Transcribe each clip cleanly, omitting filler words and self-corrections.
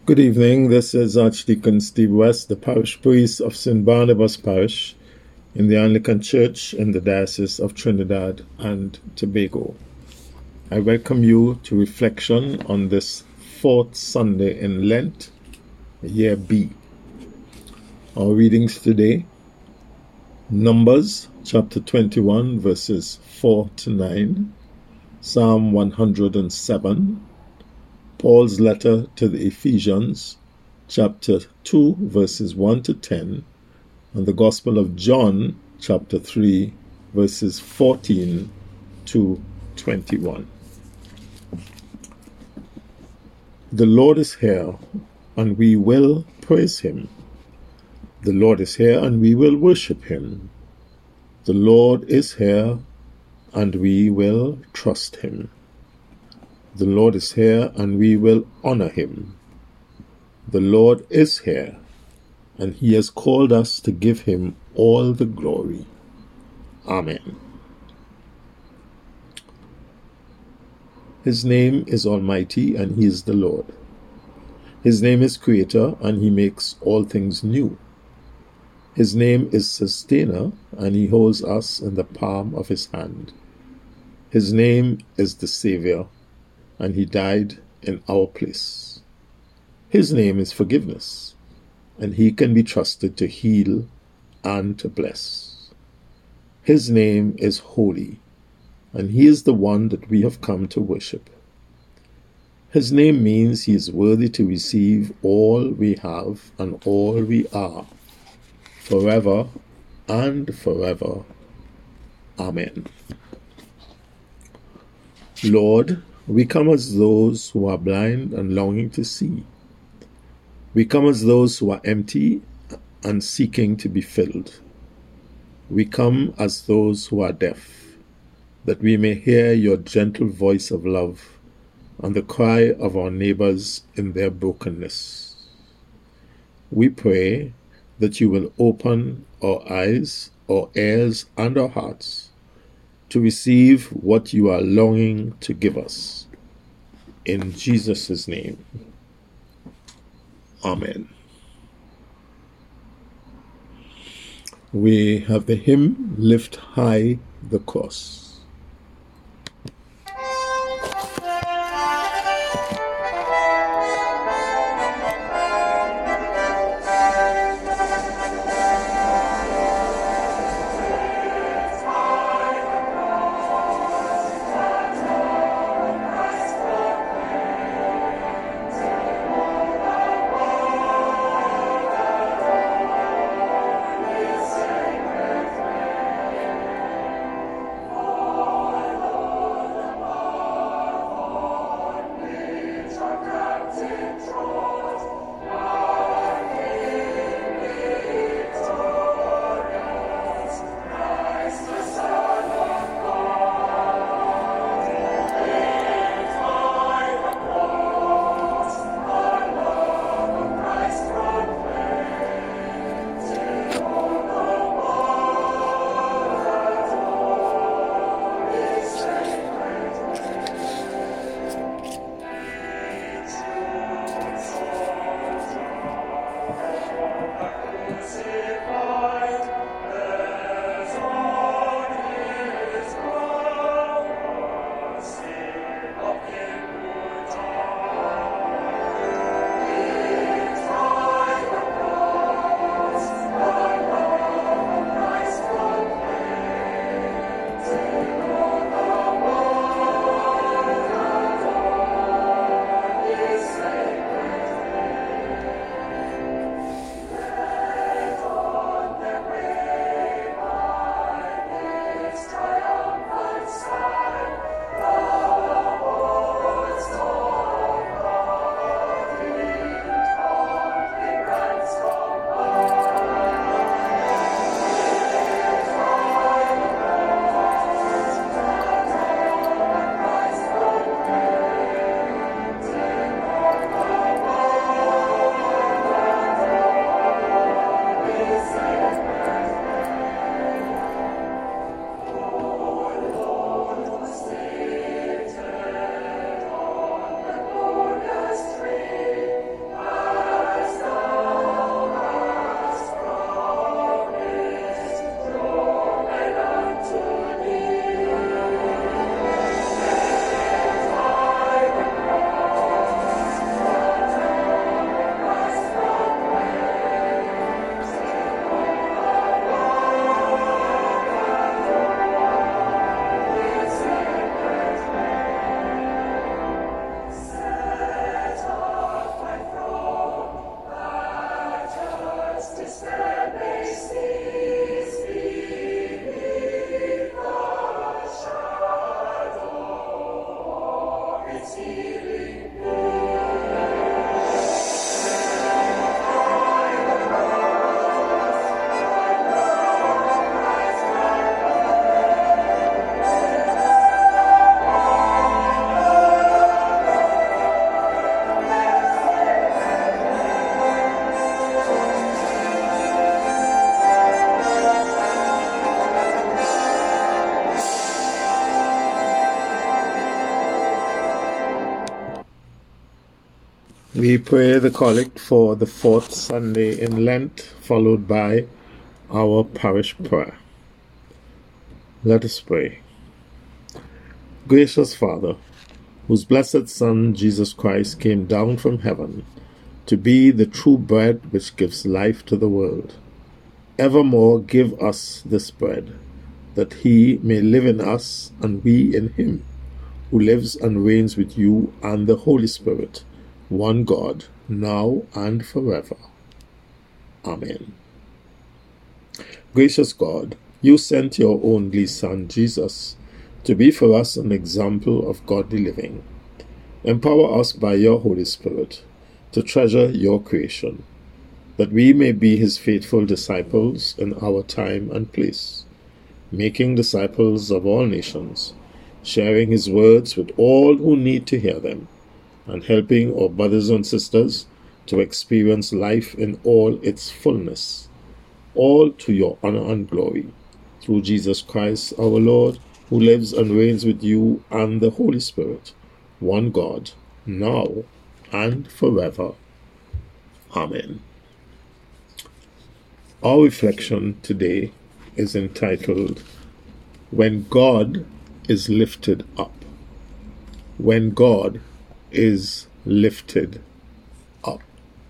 Good evening. This is Archdeacon Steve West, the parish priest of St. Barnabas Parish in the Anglican Church in the Diocese of Trinidad and Tobago. I welcome you to reflection on this fourth Sunday in Lent, year B. Our readings today, Numbers chapter 21, verses 4 to 9, Psalm 107, Paul's letter to the Ephesians, chapter 2, verses 1 to 10, and the Gospel of John, chapter 3, verses 14 to 21. The Lord is here, and we will praise him. The Lord is here, and we will worship him. The Lord is here, and we will trust him. The Lord is here, and we will honor him. The Lord is here, and he has called us to give him all the glory. Amen. His name is Almighty, and he is the Lord. His name is Creator, and he makes all things new. His name is Sustainer, and he holds us in the palm of his hand. His name is the Savior, and he died in our place. His name is Forgiveness, and he can be trusted to heal and to bless. His name is Holy, and he is the one that we have come to worship. His name means he is worthy to receive all we have and all we are, forever and forever. Amen. Lord, we come as those who are blind and longing to see. We come as those who are empty and seeking to be filled. We come as those who are deaf, that we may hear your gentle voice of love and the cry of our neighbors in their brokenness. We pray that you will open our eyes, our ears, and our hearts to receive what you are longing to give us. In Jesus' name, Amen. We have the hymn, Lift High the Cross. We pray the collect for the fourth Sunday in Lent, followed by our parish prayer. Let us pray. Gracious Father, whose blessed Son, Jesus Christ, came down from heaven to be the true bread which gives life to the world, evermore give us this bread, that he may live in us and we in him, who lives and reigns with you and the Holy Spirit, one God, now and forever. Amen. Gracious God, you sent your only Son, Jesus, to be for us an example of godly living. Empower us by your Holy Spirit to treasure your creation, that we may be his faithful disciples in our time and place, making disciples of all nations, sharing his words with all who need to hear them, and helping our brothers and sisters to experience life in all its fullness, all to your honor and glory, through Jesus Christ our Lord, who lives and reigns with you and the Holy Spirit, one God, now and forever. Amen. Our reflection today is entitled, When God is Lifted Up. When God is lifted up.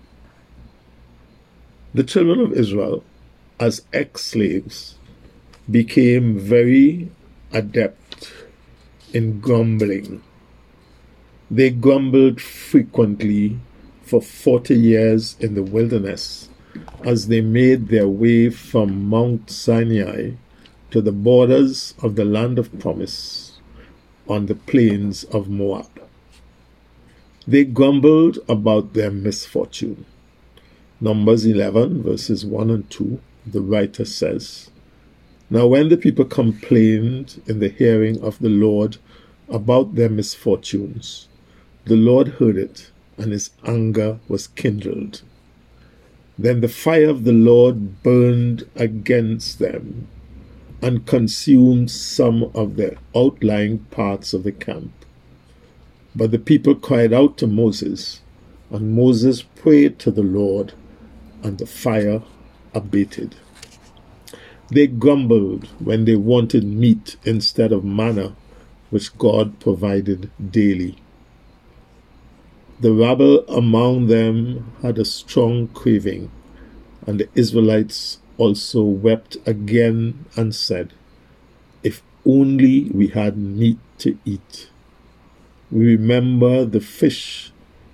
The children of Israel, as ex-slaves, became very adept in grumbling. They grumbled frequently for 40 years in the wilderness as they made their way from Mount Sinai to the borders of the land of promise on the plains of Moab. They grumbled about their misfortune. Numbers 11, verses 1 and 2, the writer says, Now when the people complained in the hearing of the Lord about their misfortunes, the Lord heard it, and his anger was kindled. Then the fire of the Lord burned against them and consumed some of the outlying parts of the camp. But the people cried out to Moses, and Moses prayed to the Lord, and the fire abated. They grumbled when they wanted meat instead of manna, which God provided daily. The rabble among them had a strong craving, and the Israelites also wept again and said, If only we had meat to eat. We remember the fish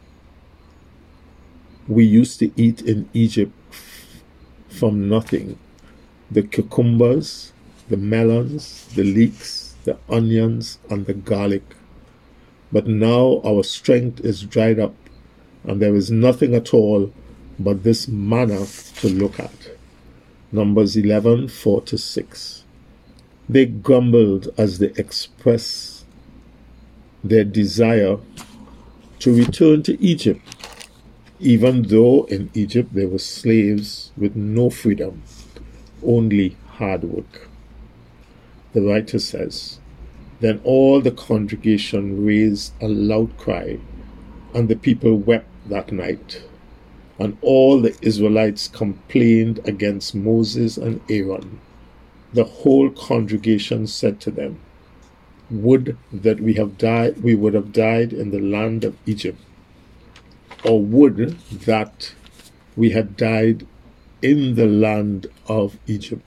we used to eat in Egypt from nothing, the cucumbers, the melons, the leeks, the onions, and the garlic. But now our strength is dried up, and there is nothing at all but this manna to look at. Numbers 11, 4-6. They grumbled as they expressed their desire to return to Egypt, even though in Egypt they were slaves with no freedom, only hard work. The writer says, Then all the congregation raised a loud cry, and the people wept that night. And all the Israelites complained against Moses and Aaron. The whole congregation said to them, Would that we would have died in the land of Egypt, or would that we had died in the land of Egypt,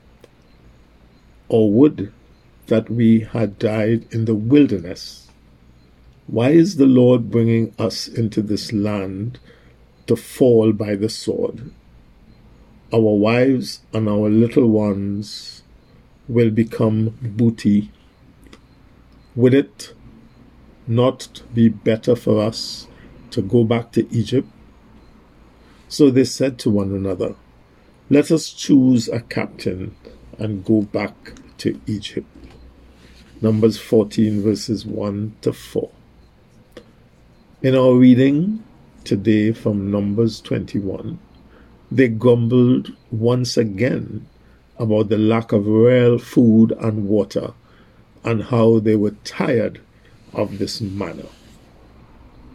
or would that we had died in the wilderness. Why is the Lord bringing us into this land to fall by the sword? Our wives and our little ones will become booty. Would it not be better for us to go back to Egypt? So they said to one another, Let us choose a captain and go back to Egypt. Numbers 14, verses 1-4. In our reading today from Numbers 21, they grumbled once again about the lack of real food and water, and how they were tired of this manna.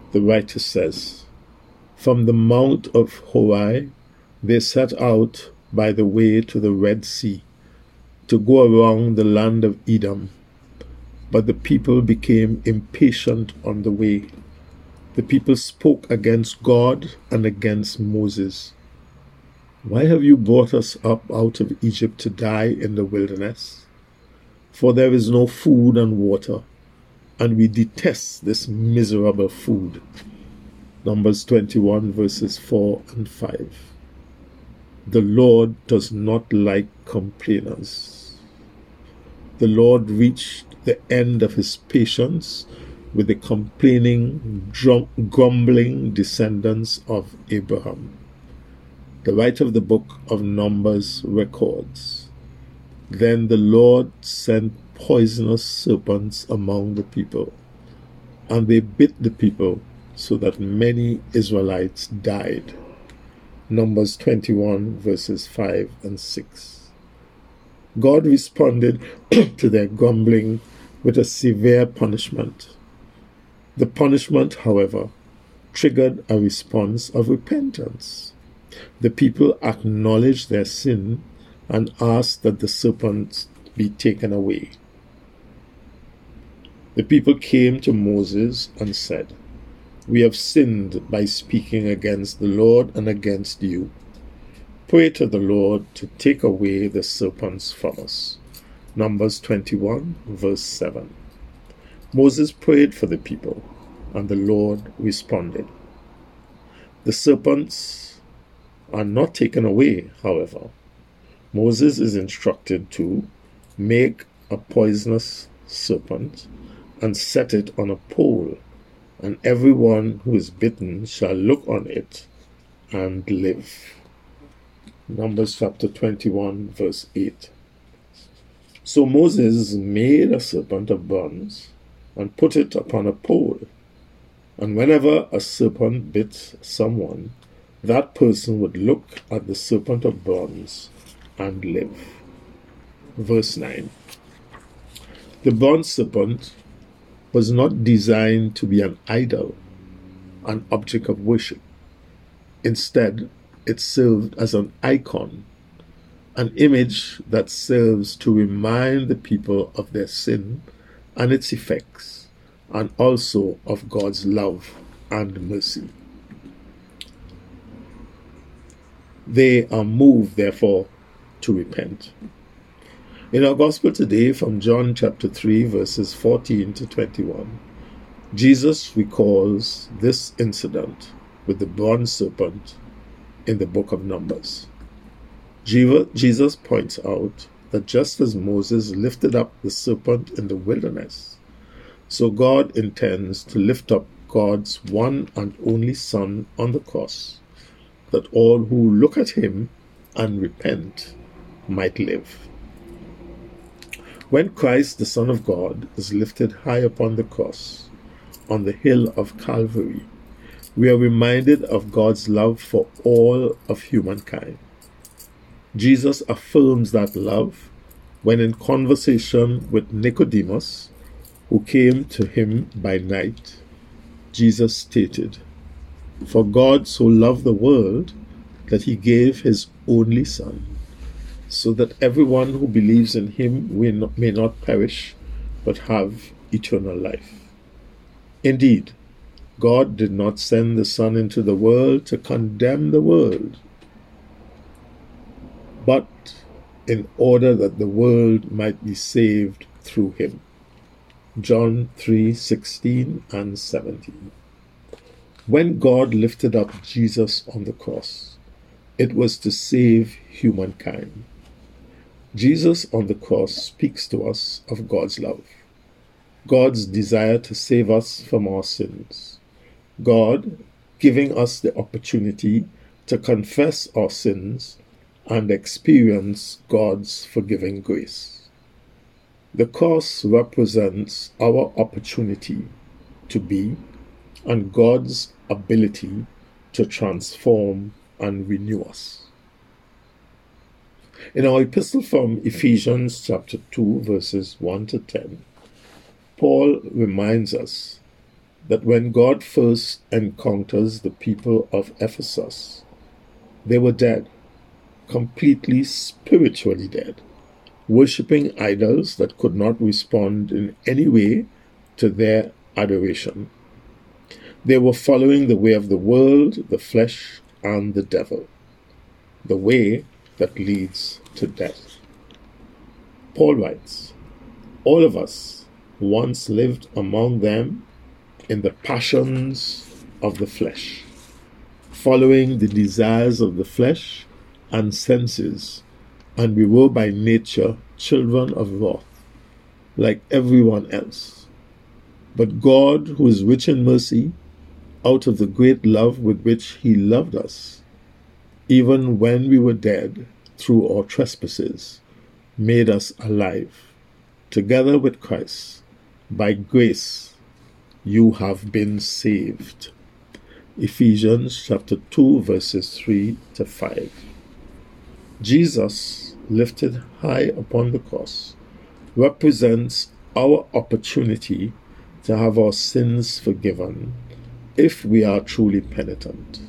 The writer says, "From the mount of Horeb they set out by the way to the Red Sea, to go around the land of Edom. But the people became impatient on the way. The people spoke against God and against Moses. 'Why have you brought us up out of Egypt to die in the wilderness? For there is no food and water, and we detest this miserable food.'" Numbers 21 verses 4 and 5. The Lord does not like complainers. The Lord reached the end of his patience with the complaining, grumbling descendants of Abraham. The writer of the book of Numbers records, "Then the Lord sent poisonous serpents among the people, and they bit the people so that many Israelites died." Numbers 21 verses 5 and 6. God responded to their grumbling with a severe punishment. The punishment, however, triggered a response of repentance. The people acknowledged their sin and asked that the serpents be taken away. The people came to Moses and said, "We have sinned by speaking against the Lord and against you. Pray to the Lord to take away the serpents from us." Numbers 21 verse 7. Moses prayed for the people, and the Lord responded. The serpents are not taken away, however. Moses is instructed to make a poisonous serpent and set it on a pole, and everyone who is bitten shall look on it and live. Numbers chapter 21 verse 8. So Moses made a serpent of bronze and put it upon a pole, and whenever a serpent bit someone, that person would look at the serpent of bronze and live. Verse 9. The bronze serpent was not designed to be an idol, an object of worship. Instead, it served as an icon, an image that serves to remind the people of their sin and its effects, and also of God's love and mercy. They are moved, therefore, to repent. In our gospel today, from John chapter 3, verses 14 to 21, Jesus recalls this incident with the bronze serpent in the book of Numbers. Jesus points out that just as Moses lifted up the serpent in the wilderness, so God intends to lift up God's one and only Son on the cross, that all who look at him and repent might live. When Christ, the Son of God, is lifted high upon the cross, on the hill of Calvary, we are reminded of God's love for all of humankind. Jesus affirms that love when in conversation with Nicodemus, who came to him by night. Jesus stated, "For God so loved the world that he gave his only Son, so that everyone who believes in him may not perish, but have eternal life." Indeed, God did not send the Son into the world to condemn the world, but in order that the world might be saved through him. John 3:16 and 17. When God lifted up Jesus on the cross, it was to save humankind. Jesus on the cross speaks to us of God's love, God's desire to save us from our sins, God giving us the opportunity to confess our sins and experience God's forgiving grace. The cross represents our opportunity to be and God's ability to transform and renew us. In our epistle from Ephesians chapter 2 verses 1 to 10, Paul reminds us that when God first encounters the people of Ephesus, they were dead, completely spiritually dead, worshipping idols that could not respond in any way to their adoration. They were following the way of the world, the flesh, and the devil, the way that leads to death. Paul writes, all of us once lived among them in the passions of the flesh, following the desires of the flesh and senses, and we were by nature children of wrath, like everyone else. But God, who is rich in mercy, out of the great love with which he loved us, even when we were dead through our trespasses, made us alive together with Christ. By grace you have been saved. Ephesians chapter 2 verses 3 to 5. Jesus, lifted high upon the cross, represents our opportunity to have our sins forgiven if we are truly penitent.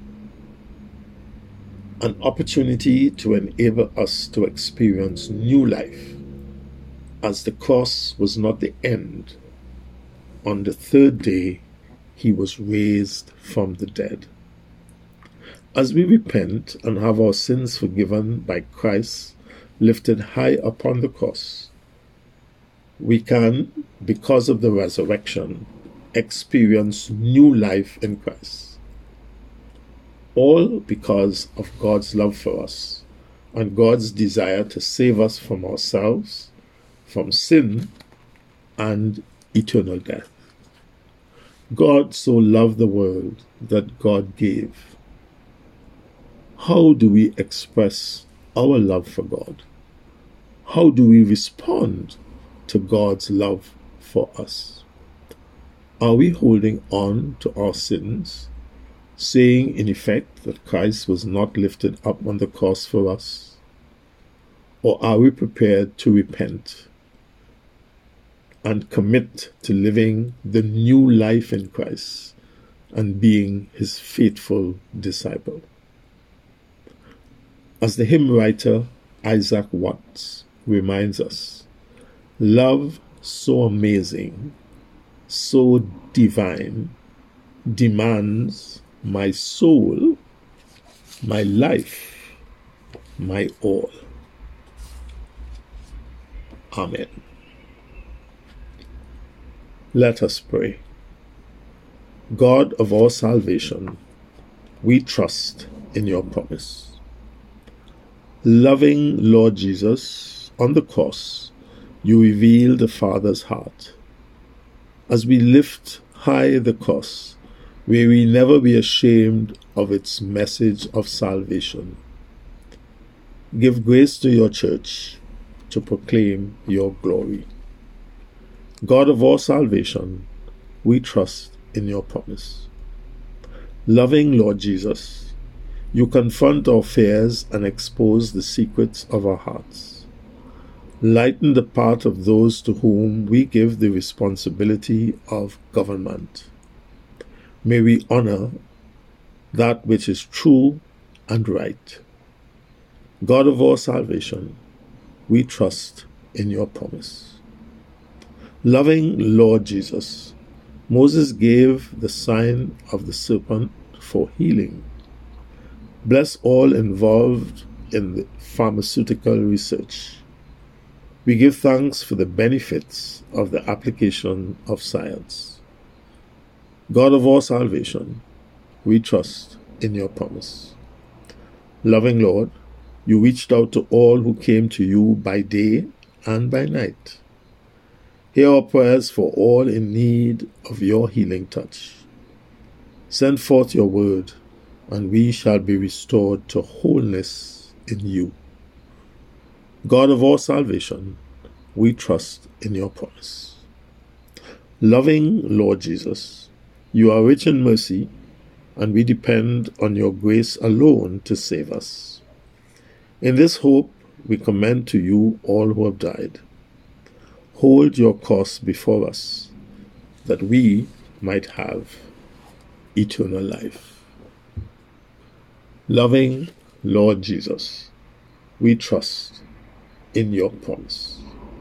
An opportunity to enable us to experience new life, as the cross was not the end. On the third day, he was raised from the dead. As we repent and have our sins forgiven by Christ lifted high upon the cross, we can, because of the resurrection, experience new life in Christ. All because of God's love for us and God's desire to save us from ourselves, from sin, and eternal death. God so loved the world that God gave. How do we express our love for God? How do we respond to God's love for us? Are we holding on to our sins, saying in effect that Christ was not lifted up on the cross for us? Or are we prepared to repent and commit to living the new life in Christ and being his faithful disciple? As the hymn writer Isaac Watts reminds us, love so amazing, so divine, demands my soul, my life, my all. Amen. Let us pray. God of our salvation, we trust in your promise. Loving Lord Jesus, on the cross, you reveal the Father's heart. As we lift high the cross, may we never be ashamed of its message of salvation. Give grace to your church to proclaim your glory. God of our salvation, we trust in your promise. Loving Lord Jesus, you confront our fears and expose the secrets of our hearts. Lighten the path of those to whom we give the responsibility of government. May we honor that which is true and right. God of our salvation, we trust in your promise. Loving Lord Jesus, Moses gave the sign of the serpent for healing. Bless all involved in the pharmaceutical research. We give thanks for the benefits of the application of science. God of our salvation, we trust in your promise. Loving Lord, you reached out to all who came to you by day and by night. Hear our prayers for all in need of your healing touch. Send forth your word, and we shall be restored to wholeness in you. God of our salvation, we trust in your promise. Loving Lord Jesus, you are rich in mercy, and we depend on your grace alone to save us. In this hope, we commend to you all who have died. Hold your course before us, that we, might have eternal life. Loving Lord Jesus, we trust in your promise.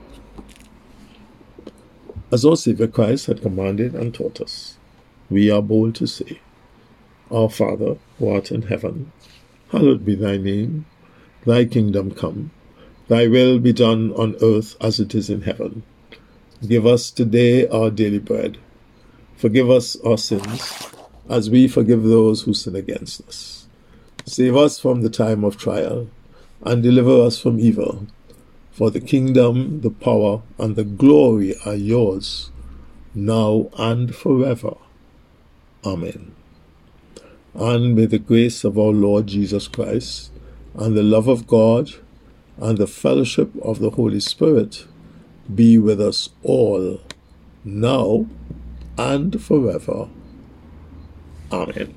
As our Savior Christ had commanded and taught us, we are bold to say, Our Father, who art in heaven, hallowed be thy name. Thy kingdom come, thy will be done on earth as it is in heaven. Give us today our daily bread. Forgive us our sins, as we forgive those who sin against us. Save us from the time of trial, and deliver us from evil. For the kingdom, the power, and the glory are yours, now and forever. Amen. And may the grace of our Lord Jesus Christ, and the love of God, and the fellowship of the Holy Spirit be with us all, now and forever. Amen.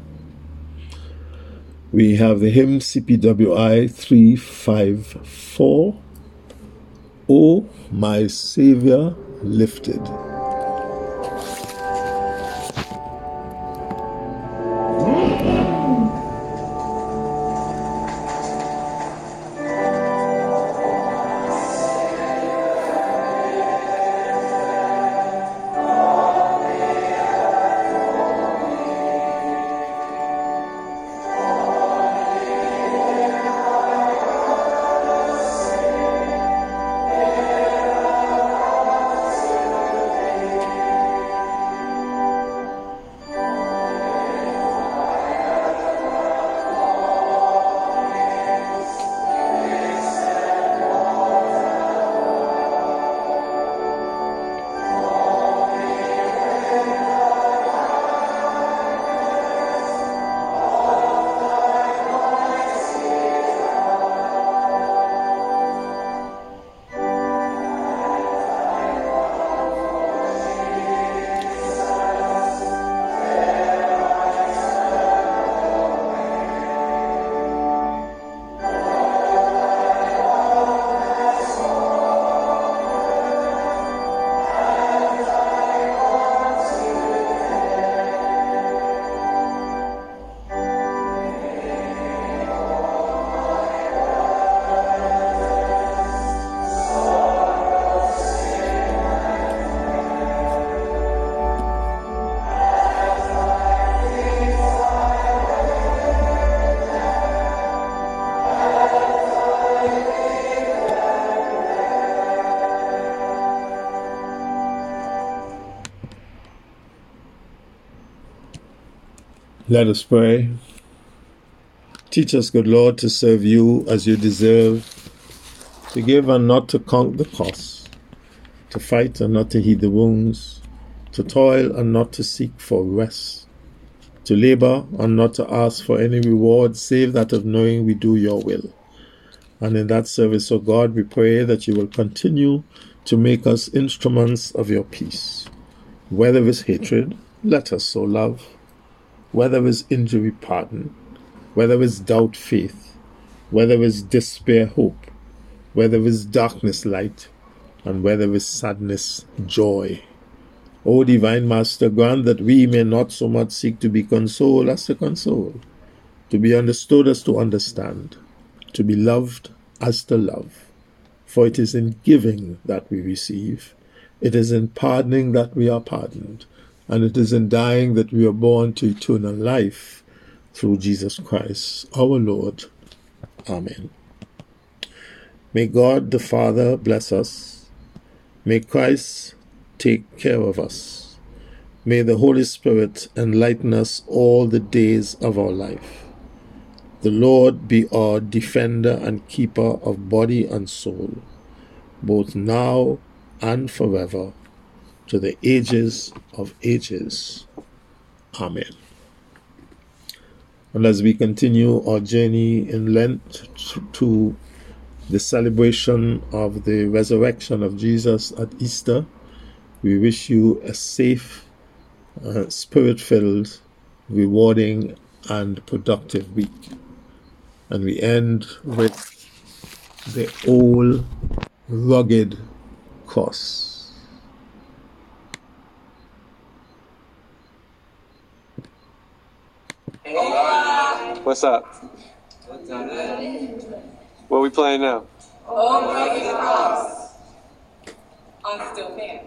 We have the hymn CPWI 354, O my Saviour lifted. Let us pray. Teach us, good Lord, to serve you as you deserve, to give and not to count the cost, to fight and not to heed the wounds, to toil and not to seek for rest, to labor and not to ask for any reward save that of knowing we do your will. And in that service, O God, we pray that you will continue to make us instruments of your peace. Whether it's hatred, let us so love. Whether it's injury, pardon. Whether it's doubt, faith. Whether it's despair, hope. Whether it's darkness, light. And whether it's sadness, joy. O Divine Master, grant that we may not so much seek to be consoled as to console, to be understood as to understand, to be loved as to love. For it is in giving that we receive, it is in pardoning that we are pardoned, and it is in dying that we are born to eternal life through Jesus Christ, our Lord. Amen. May God the Father bless us. May Christ take care of us. May the Holy Spirit enlighten us all the days of our life. The Lord be our defender and keeper of body and soul, both now and forever, to the ages of ages. Amen. And as we continue our journey in Lent to the celebration of the resurrection of Jesus at Easter, we wish you a safe, spirit-filled, rewarding, and productive week. And we end with the old rugged cross. What's up? What are we playing now? Oh, Rugged Cross on Still Fans.